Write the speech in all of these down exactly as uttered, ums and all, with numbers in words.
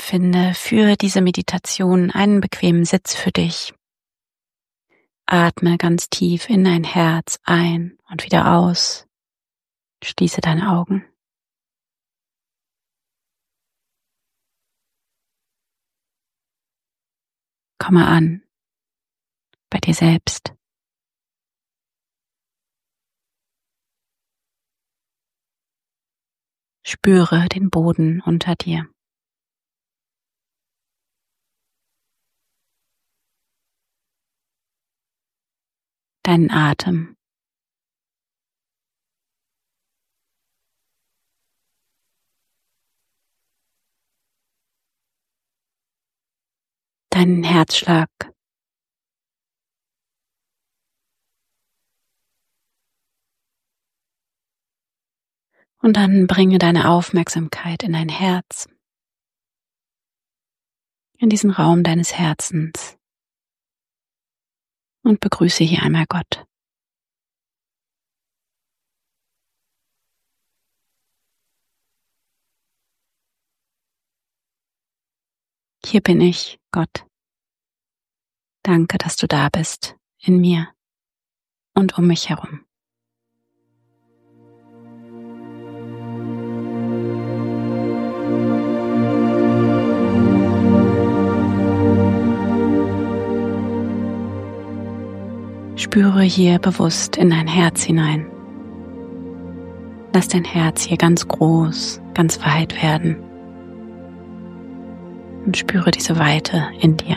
Finde für diese Meditation einen bequemen Sitz für dich. Atme ganz tief in dein Herz ein und wieder aus. Schließe deine Augen. Komme an bei dir selbst. Spüre den Boden unter dir. Deinen Atem. Deinen Herzschlag. Und dann bringe deine Aufmerksamkeit in dein Herz, in diesen Raum deines Herzens und begrüße hier einmal Gott. Hier bin ich, Gott. Danke, dass du da bist, in mir und um mich herum. Spüre hier bewusst in dein Herz hinein. Lass dein Herz hier ganz groß, ganz weit werden. Und spüre diese Weite in dir.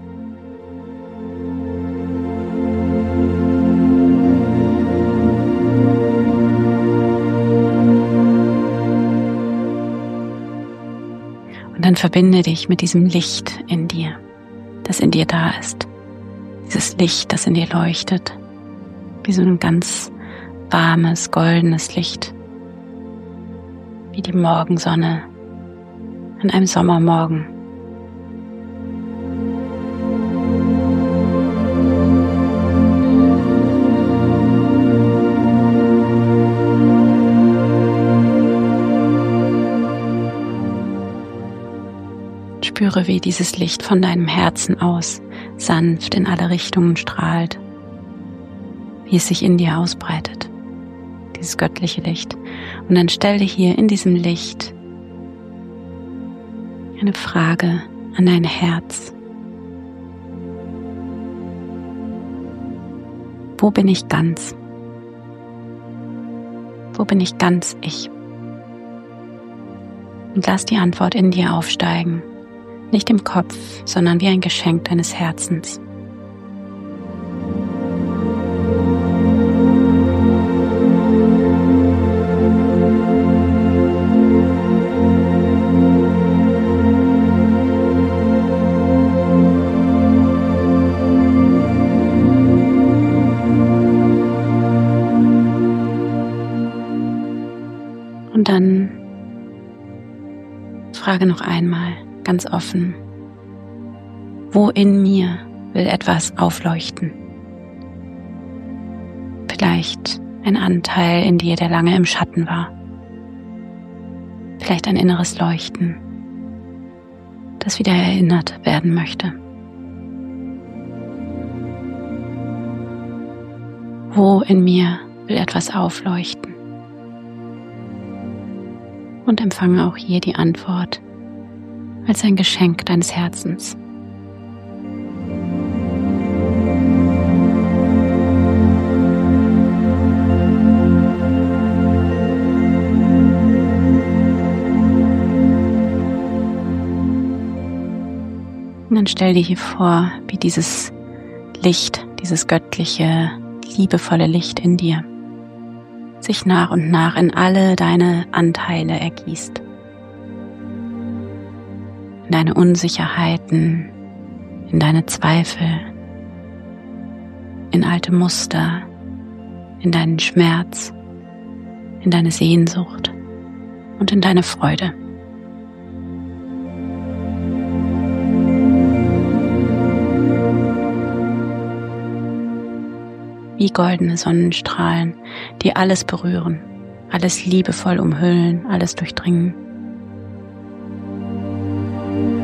Und dann verbinde dich mit diesem Licht in dir, das in dir da ist. Dieses Licht, das in dir leuchtet, wie so ein ganz warmes, goldenes Licht, wie die Morgensonne an einem Sommermorgen. Spüre, wie dieses Licht von deinem Herzen aus sanft in alle Richtungen strahlt, wie es sich in dir ausbreitet, dieses göttliche Licht. Und dann stell dir hier in diesem Licht eine Frage an dein Herz. Wo bin ich ganz? Wo bin ich ganz ich? Und lass die Antwort in dir aufsteigen. Nicht im Kopf, sondern wie ein Geschenk deines Herzens. Und dann frage noch einmal, ganz offen, wo in mir will etwas aufleuchten? Vielleicht ein Anteil in dir, der lange im Schatten war. Vielleicht ein inneres Leuchten, das wieder erinnert werden möchte. Wo in mir will etwas aufleuchten? Und empfange auch hier die Antwort als ein Geschenk deines Herzens. Und dann stell dir hier vor, wie dieses Licht, dieses göttliche, liebevolle Licht in dir sich nach und nach in alle deine Anteile ergießt. In deine Unsicherheiten, in deine Zweifel, in alte Muster, in deinen Schmerz, in deine Sehnsucht und in deine Freude. Wie goldene Sonnenstrahlen, die alles berühren, alles liebevoll umhüllen, alles durchdringen.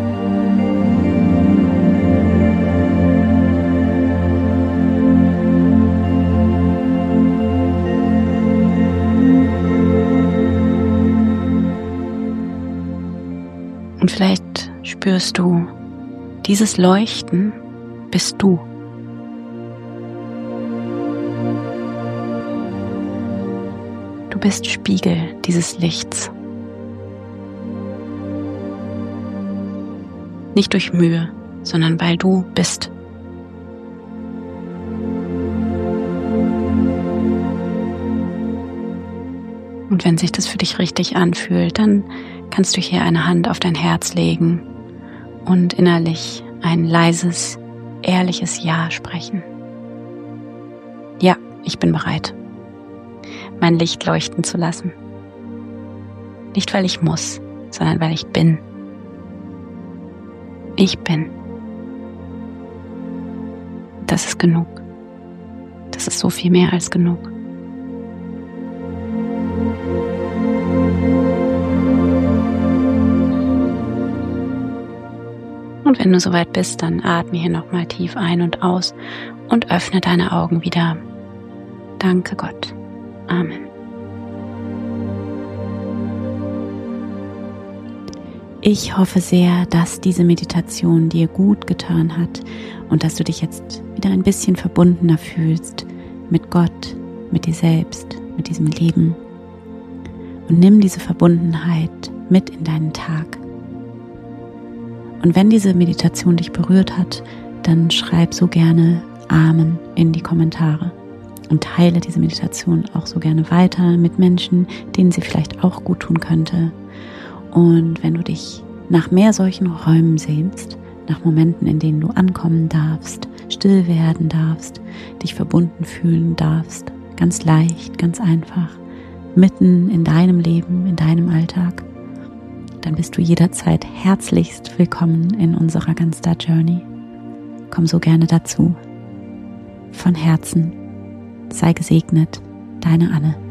Und vielleicht spürst du, dieses Leuchten bist du. Du bist Spiegel dieses Lichts. Nicht durch Mühe, sondern weil du bist. Und wenn sich das für dich richtig anfühlt, dann kannst du hier eine Hand auf dein Herz legen und innerlich ein leises, ehrliches Ja sprechen. Ja, ich bin bereit, mein Licht leuchten zu lassen. Nicht, weil ich muss, sondern weil ich bin. Ich bin. Das ist genug. Das ist so viel mehr als genug. Und wenn du soweit bist, dann atme hier nochmal tief ein und aus und öffne deine Augen wieder. Danke Gott. Amen. Ich hoffe sehr, dass diese Meditation dir gut getan hat und dass du dich jetzt wieder ein bisschen verbundener fühlst mit Gott, mit dir selbst, mit diesem Leben. Und nimm diese Verbundenheit mit in deinen Tag. Und wenn diese Meditation dich berührt hat, dann schreib so gerne Amen in die Kommentare und teile diese Meditation auch so gerne weiter mit Menschen, denen sie vielleicht auch gut tun könnte. Und wenn du dich nach mehr solchen Räumen sehnst, nach Momenten, in denen du ankommen darfst, still werden darfst, dich verbunden fühlen darfst, ganz leicht, ganz einfach, mitten in deinem Leben, in deinem Alltag, dann bist du jederzeit herzlichst willkommen in unserer Ganzda Journey. Komm so gerne dazu. Von Herzen, sei gesegnet, deine Anne.